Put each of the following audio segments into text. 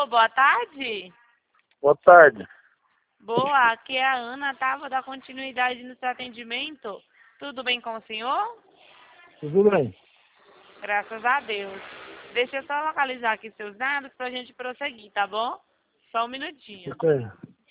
boa tarde. Boa tarde. Boa, aqui é a Ana, tá? Vou dar continuidade no seu atendimento. Tudo bem com o senhor? Tudo bem? Graças a Deus. Deixa eu só localizar aqui seus dados pra gente prosseguir, tá bom? Só um minutinho. Ok.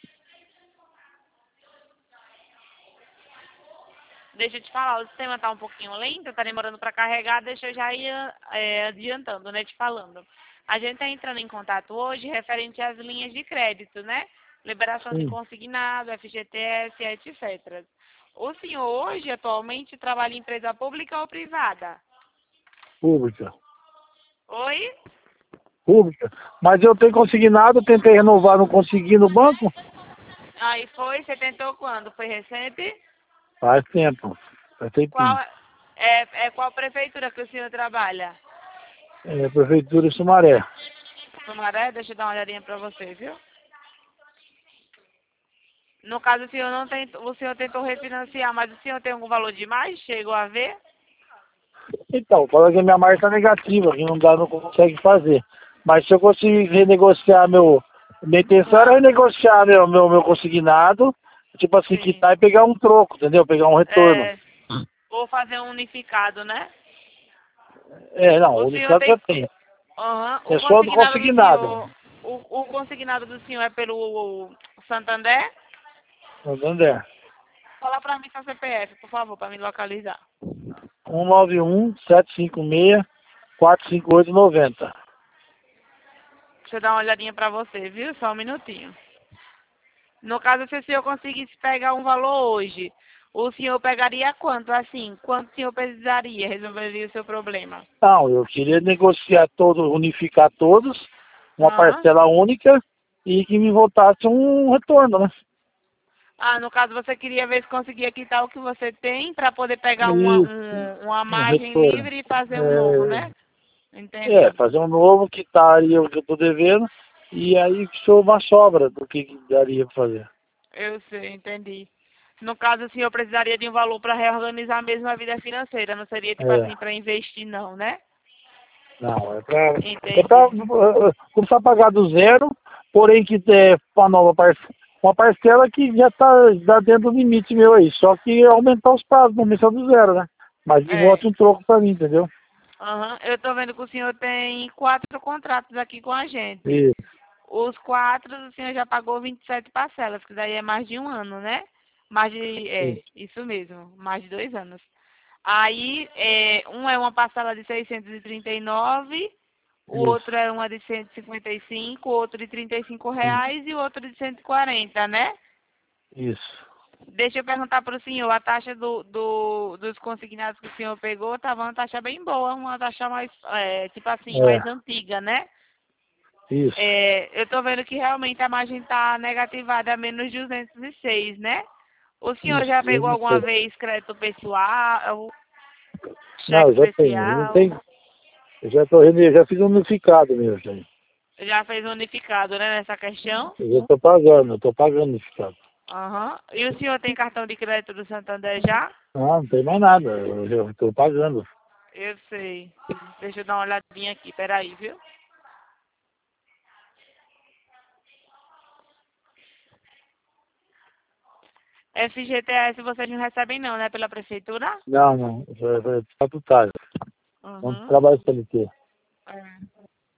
Deixa eu te falar, o sistema tá um pouquinho lento, tá demorando para carregar, deixa eu já ir adiantando, né, te falando. A gente tá entrando em contato hoje referente às linhas de crédito, né? Liberação de Sim, consignado, FGTS, etc. O senhor hoje, atualmente, trabalha em empresa pública ou privada? pública. Oi? Pública. Mas eu tenho consignado, tentei renovar, não consegui no banco. Aí foi, você tentou quando? Foi recente? Faz tempo. Faz tempinho. Qual, qual prefeitura que o senhor trabalha? É, Prefeitura de Sumaré. Sumaré, deixa eu dar uma olhadinha pra você, viu? No caso, o senhor não tem, o senhor tentou refinanciar, mas o senhor tem algum valor demais? Chegou a ver? Então, fala que a minha marca tá negativa, que não dá, não consegue fazer. Mas se eu conseguir renegociar minha intenção era renegociar meu consignado, tipo assim, Sim. quitar e pegar um troco, entendeu? Pegar um retorno. É, vou fazer um unificado, né? É, não, O o senhor Unicamp já tem. tem. Aham. É O só do consignado do consignado. senhor. O consignado do senhor é pelo Santander? Santander. Fala pra mim seu CPF, por favor, pra me localizar. 191-756-45890. Deixa eu dar uma olhadinha pra você, viu? Só um minutinho. No caso, se o senhor conseguisse pegar um valor hoje, o senhor pegaria quanto? Assim, quanto o senhor precisaria? Resolveria o seu problema? Não, eu queria negociar todo, unificar todos, uma Aham. parcela única e que me voltasse um retorno, né? Ah, no caso você queria ver se conseguia quitar o que você tem para poder pegar Isso, uma um margem retorno. livre e fazer um novo, né? Entendi. Fazer um novo, quitaria o que eu estou devendo e aí sou uma sobra do que daria para fazer. Eu sei, entendi. No caso, o senhor precisaria de um valor para reorganizar mesmo a vida financeira, não seria tipo É, assim para investir não, né? não, é pra Entendi. começar a pagar do zero, porém que é uma nova parcela, uma parcela que já tá dentro do limite meu aí, só que aumentar os prazos, não começar do zero, né? Mas de É. volta um troco pra mim, entendeu? Aham. Eu tô vendo que o senhor tem 4 contratos aqui com a gente. E, Os 4, o senhor já pagou 27 parcelas, que daí é mais de um ano, né? e, Isso mesmo, mais de 2 anos. Aí, um é uma parcela de 639, o isso, outro é uma de 155, o outro de R$ 35 e o outro de 140, né? isso. Deixa eu perguntar para o senhor, a taxa dos consignados que o senhor pegou estava uma taxa bem boa, uma taxa mais, tipo assim, mais É, antiga, né? isso. Eu estou vendo que realmente a margem está negativada a menos 206, né? O senhor Isso, já eu pegou não alguma sei. vez crédito pessoal, Não, cheque eu já tenho, eu não especial? tenho. Já fiz um unificado mesmo, já. Já fez um unificado, né, nessa questão? Eu já tô pagando unificado. Aham. E o senhor tem cartão de crédito do Santander já? Não, não tem mais nada, eu já tô pagando. Eu sei. Deixa eu dar uma olhadinha aqui, peraí, viu? FGTS vocês não recebem não, né, pela prefeitura? Não, não, é estatutário. Não Uhum. trabalho CLT. É.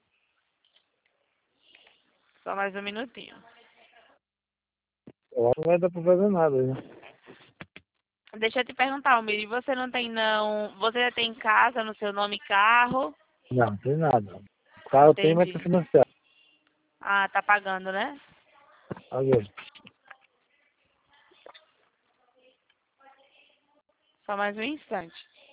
Só mais um minutinho. Eu acho que não vai dar pra fazer nada, né? Deixa eu te perguntar, Almir, você não tem não... Você já tem casa no seu nome, carro? Não, não tem nada. O carro tem, mas tá Entendi. financiado. Ah, tá pagando, né? Olha, Só mais um instante.